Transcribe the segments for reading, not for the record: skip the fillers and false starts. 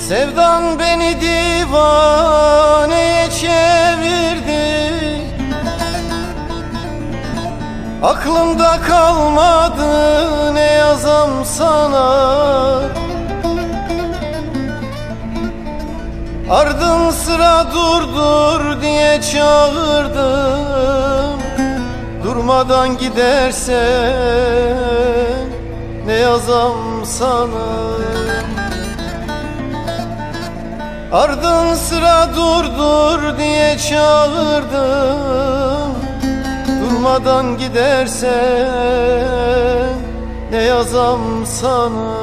Sevdan beni divaneye çevirdi. Aklımda kalmadı ne yazam sana. Ardın sıra durdur diye çağırdım. Durmadan gidersen ne yazam sana. Ardın sıra durdur diye çağırdım. Durmadan gidersen ne yazam sana.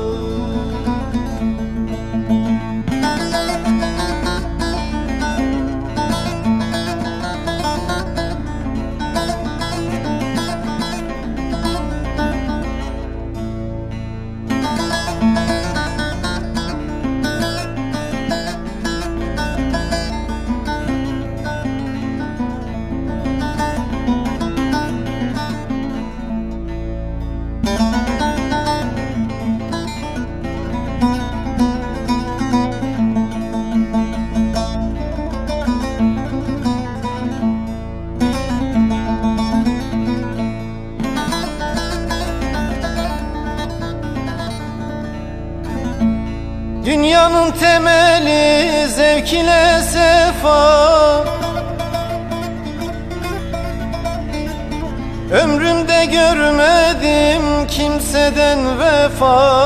Dünyanın temeli zevk ile sefa. Ömrümde görmedim kimseden vefa.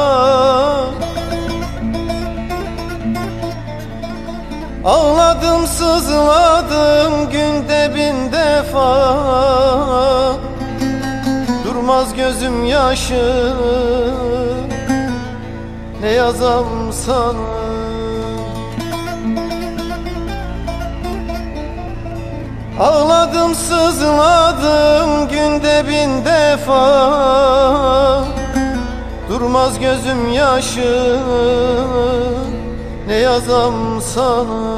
Ağladım sızladım günde 1000 defa. Durmaz gözüm yaşı ne yazam sana. Ağladım sızladım günde 1000 defa. Durmaz gözüm yaşı ne yazam sana.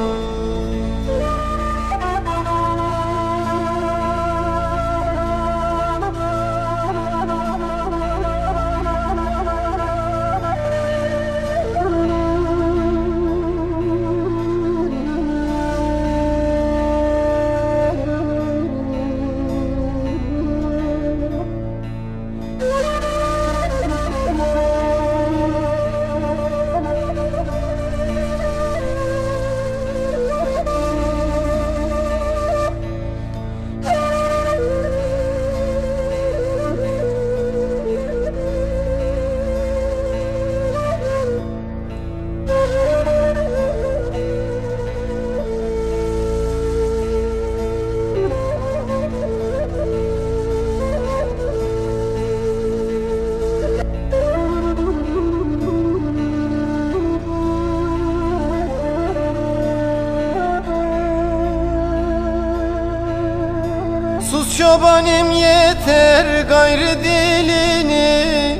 Sus çobanım yeter gayrı dilini.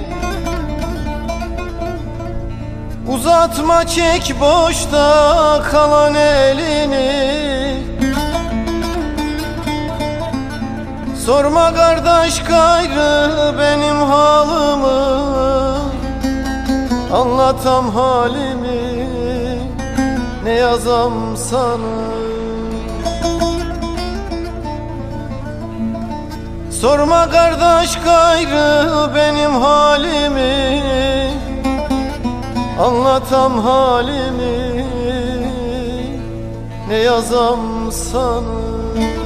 Uzatma çek boşta kalan elini. Sorma kardeş gayrı benim halımı. Anlatam halimi ne yazam sana. Sorma kardeş gayrı benim halimi. Anlatam halimi ne yazam sana.